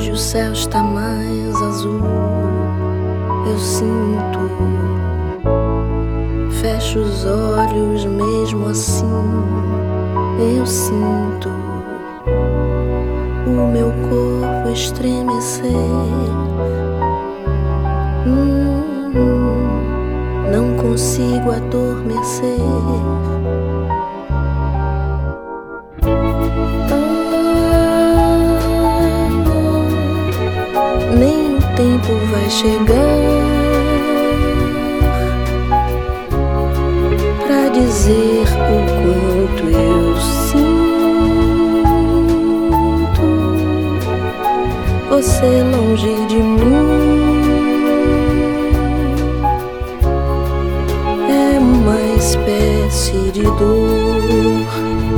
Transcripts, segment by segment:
Hoje o céu está mais azul, eu sinto. Fecho os olhos mesmo assim, eu sinto o meu corpo estremecer. Não consigo adormecer. Nem o tempo vai chegar pra dizer o quanto eu sinto você longe de mim. É uma espécie de dor.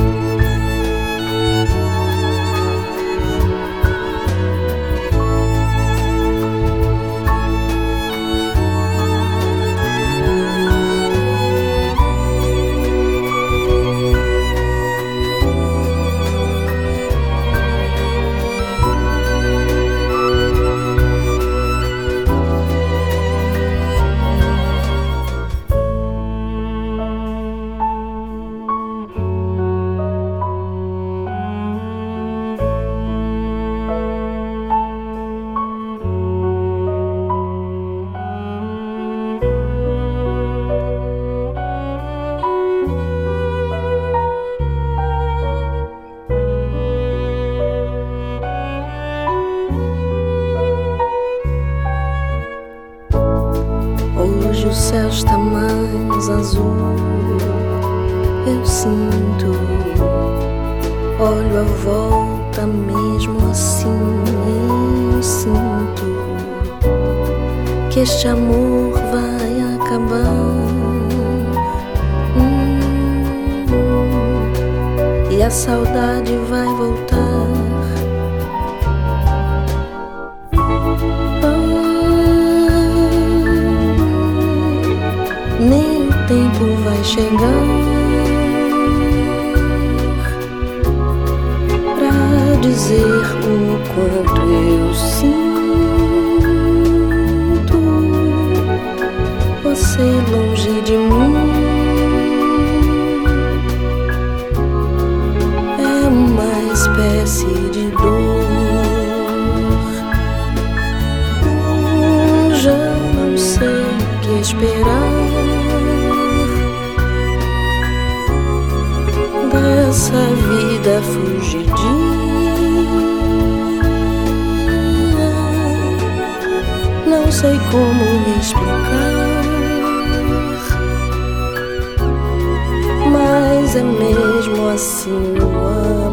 Hoje o céu está mais azul, eu sinto. Olho à volta mesmo assim, eu sinto que este amor vai acabar. E a saudade vai voltar. Nem o tempo vai chegar pra dizer o quanto eu sinto você longe de mim. É uma espécie de dor. Já não sei o que esperar dessa vida fugidia. Não sei como me explicar, mas é mesmo assim o ar.